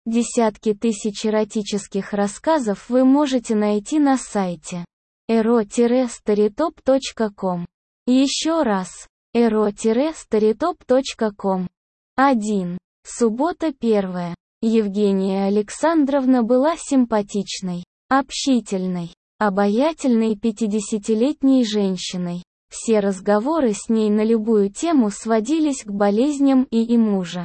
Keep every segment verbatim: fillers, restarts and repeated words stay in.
Десятки тысяч эротических рассказов вы можете найти на сайте эро старитоп точка ком. Еще раз. эро старитоп точка ком. один. Суббота первая. Евгения Александровна была симпатичной, общительной, обаятельной пятидесятилетней женщиной. Все разговоры с ней на любую тему сводились к болезням и и мужа.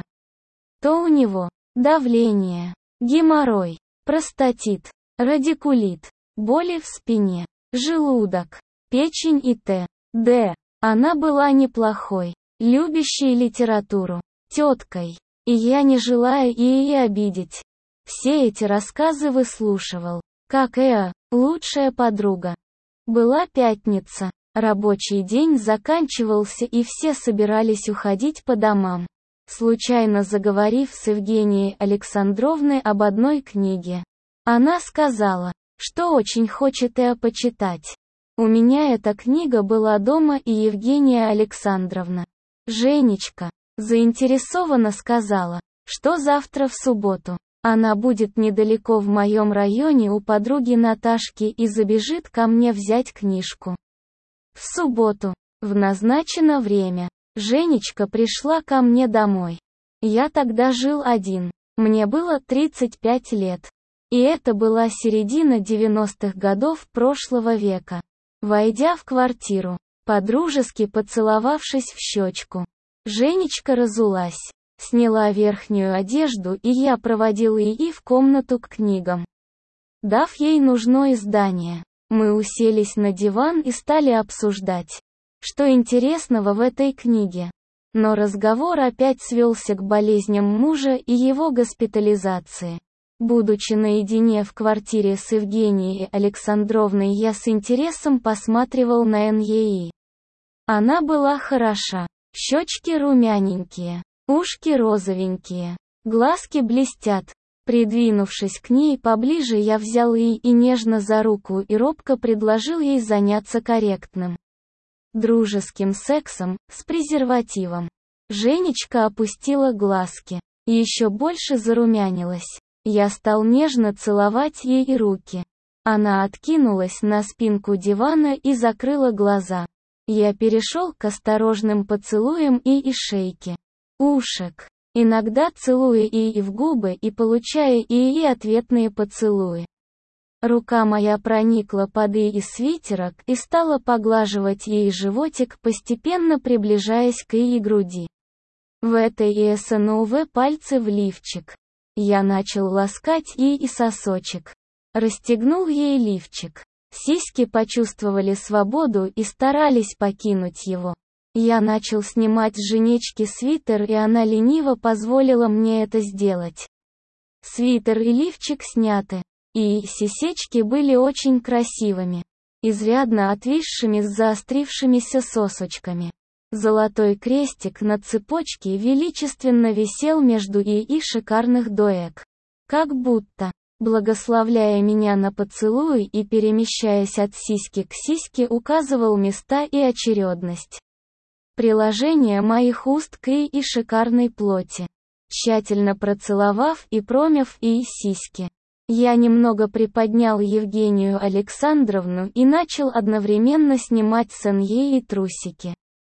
То у него давление, геморрой, простатит, радикулит, боли в спине, желудок, печень и т.д. Она была неплохой, любящей литературу, теткой, и я, не желая ее обидеть, все эти рассказы выслушивал, как Эа, лучшая подруга. Была пятница, рабочий день заканчивался и все собирались уходить по домам. Случайно заговорив с Евгенией Александровной об одной книге, она сказала, что очень хочет Эа почитать. У меня эта книга была дома, и Евгения Александровна, Женечка, заинтересованно сказала, что завтра в субботу она будет недалеко в моем районе у подруги Наташки и забежит ко мне взять книжку. В субботу, в назначенное время, Женечка пришла ко мне домой. Я тогда жил один. Мне было тридцать пять лет. И это была середина девяностых годов прошлого века. Войдя в квартиру, подружески поцеловавшись в щечку, Женечка разулась, сняла верхнюю одежду, и я проводил ее в комнату к книгам. Дав ей нужное издание, мы уселись на диван и стали обсуждать, что интересного в этой книге. Но разговор опять свелся к болезням мужа и его госпитализации. Будучи наедине в квартире с Евгенией Александровной, я с интересом посматривал на эн е и. Она была хороша. Щечки румяненькие, ушки розовенькие, глазки блестят. Придвинувшись к ней поближе, я взял ее и нежно за руку и робко предложил ей заняться корректным, дружеским сексом, с презервативом. Женечка опустила глазки, и еще больше зарумянилась. Я стал нежно целовать ей руки. Она откинулась на спинку дивана и закрыла глаза. Я перешел к осторожным поцелуям и и шейке, ушек, иногда целуя и и в губы и получая и и ответные поцелуи. Рука моя проникла под и свитерок и стала поглаживать ей животик, постепенно приближаясь к ее груди. В этой и снув пальцы в лифчик. Я начал ласкать ей и сосочек. Расстегнул ей лифчик. Сиськи почувствовали свободу и старались покинуть его. Я начал снимать с Женечки свитер, и она лениво позволила мне это сделать. Свитер и лифчик сняты, и сисечки были очень красивыми, изрядно отвисшими с заострившимися сосочками. Золотой крестик на цепочке величественно висел между и и шикарных доек. Как будто, благословляя меня на поцелуй и перемещаясь от сиськи к сиське, указывал места и очередность. Приложение моих уст к и и шикарной плоти. Тщательно процеловав и промяв и сиськи, я немного приподнял Евгению Александровну и начал одновременно снимать с нее и трусики,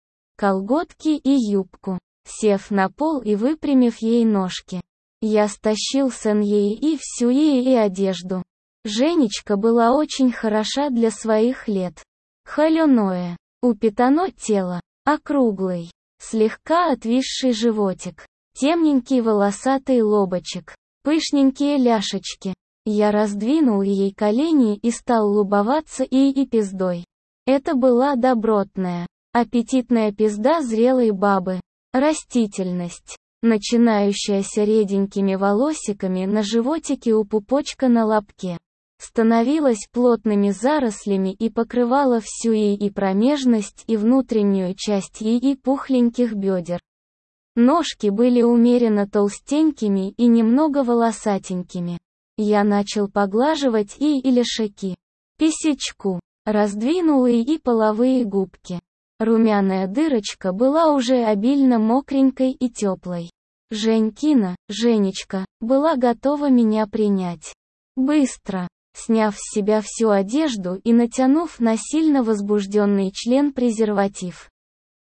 колготки и юбку. Сев на пол и выпрямив ей ножки, я стащил с нее и всю ее и одежду. Женечка была очень хороша для своих лет. Холеное, упитано тело, округлый, слегка отвисший животик, темненький волосатый лобочек, пышненькие ляшечки. Я раздвинул ей колени и стал лубоваться и и пиздой. Это была добротная, аппетитная пизда зрелой бабы. Растительность, начинающаяся реденькими волосиками на животике у пупочка на лобке, становилась плотными зарослями и покрывала всю и и промежность и внутреннюю часть и и пухленьких бедер. Ножки были умеренно толстенькими и немного волосатенькими. Я начал поглаживать и и ляшаки, писечку, раздвинул и и половые губки. Румяная дырочка была уже обильно мокренькой и теплой. Женькина, Женечка, была готова меня принять. Быстро, сняв с себя всю одежду и натянув на сильно возбужденный член презерватив,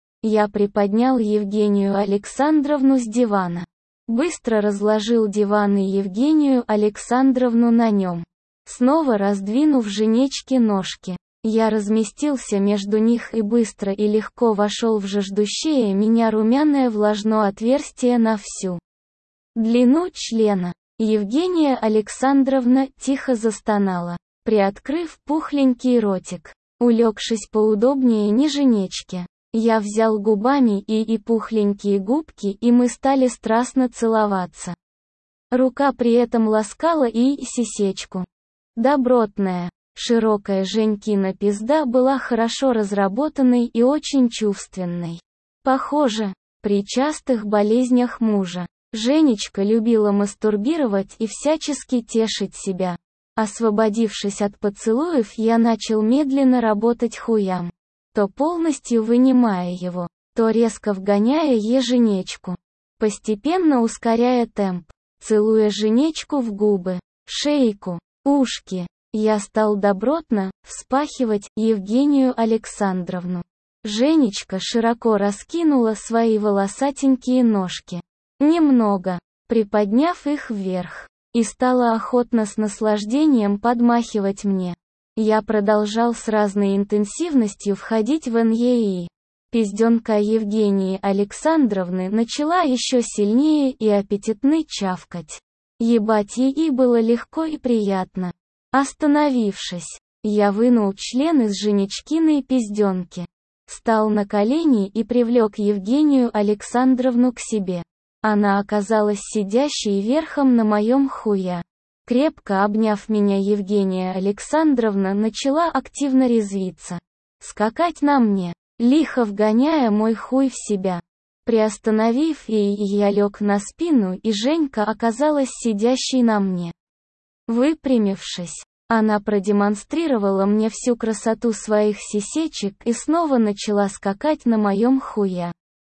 я приподнял Евгению Александровну с дивана. Быстро разложил диван и Евгению Александровну на нем. Снова раздвинув Женечке ножки, я разместился между них и быстро и легко вошел в жаждущее меня румяное влажное отверстие на всю длину члена. Евгения Александровна тихо застонала, приоткрыв пухленький ротик. Улегшись поудобнее ниже Женечки, я взял губами и и пухленькие губки, и мы стали страстно целоваться. Рука при этом ласкала и сисечку. Добротная, широкая Женькина пизда была хорошо разработанной и очень чувственной. Похоже, при частых болезнях мужа, Женечка любила мастурбировать и всячески тешить себя. Освободившись от поцелуев, я начал медленно работать хуям, то полностью вынимая его, то резко вгоняя е Женечку, постепенно ускоряя темп, целуя Женечку в губы, шейку, ушки. Я стал добротно вспахивать Евгению Александровну. Женечка широко раскинула свои волосатенькие ножки, немного приподняв их вверх, и стала охотно с наслаждением подмахивать мне. Я продолжал с разной интенсивностью входить в НЕИ. Пизденка Евгении Александровны начала еще сильнее и аппетитно чавкать. Ебать ей было легко и приятно. Остановившись, я вынул член из Женечкиной пизденки, стал на колени и привлек Евгению Александровну к себе. Она оказалась сидящей верхом на моем хуя. Крепко обняв меня, Евгения Александровна начала активно резвиться, скакать на мне, лихо вгоняя мой хуй в себя. Приостановив ее, я лег на спину, и Женька оказалась сидящей на мне. Выпрямившись, она продемонстрировала мне всю красоту своих сисечек и снова начала скакать на моем хуя.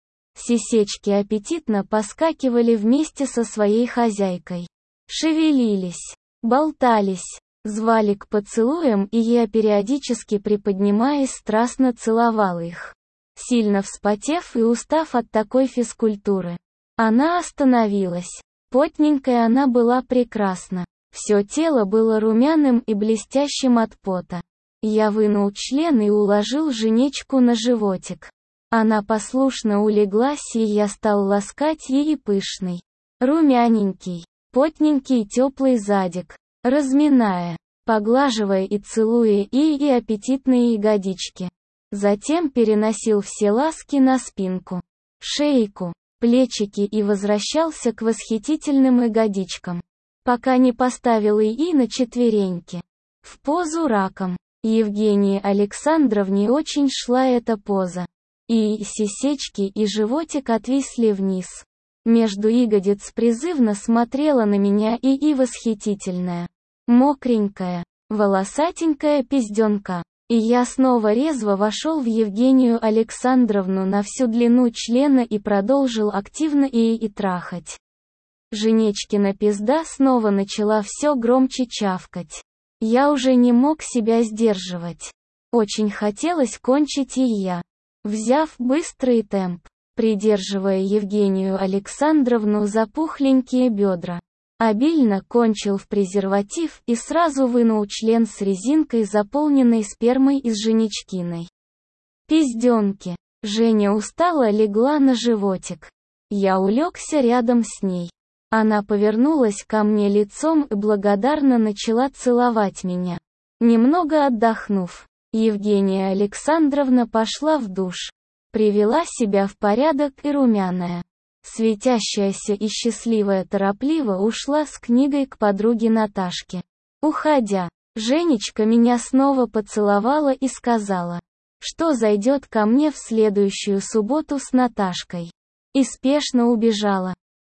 Сисечки аппетитно поскакивали вместе со своей хозяйкой. Шевелились, болтались, звали к поцелуям, и я периодически приподнимаясь страстно целовал их. Сильно вспотев и устав от такой физкультуры, она остановилась. Потненькая она была прекрасна. Все тело было румяным и блестящим от пота. Я вынул член и уложил Женечку на животик. Она послушно улеглась, и я стал ласкать ей пышный, румяненький, потненький теплый задик, разминая, поглаживая и целуя и и аппетитные ягодички. Затем переносил все ласки на спинку, шейку, плечики и возвращался к восхитительным ягодичкам, пока не поставил ии на четвереньки, в позу раком. Евгении Александровне очень шла эта поза. И сисечки и животик отвисли вниз. Между ягодиц призывно смотрела на меня и и восхитительная, мокренькая, волосатенькая пизденка. И я снова резво вошел в Евгению Александровну на всю длину члена и продолжил активно и и трахать. Женечкина пизда снова начала все громче чавкать. Я уже не мог себя сдерживать. Очень хотелось кончить, и я, взяв быстрый темп, придерживая Евгению Александровну за пухленькие бедра, обильно кончил в презерватив и сразу вынул член с резинкой, заполненной спермой из Женечкиной пизденки. Женя устало легла на животик. Я улегся рядом с ней. Она повернулась ко мне лицом и благодарно начала целовать меня. Немного отдохнув, Евгения Александровна пошла в душ, привела себя в порядок и румяная, светящаяся и счастливая торопливо ушла с книгой к подруге Наташке. Уходя, Женечка меня снова поцеловала и сказала, что зайдет ко мне в следующую субботу с Наташкой. И спешно убежала.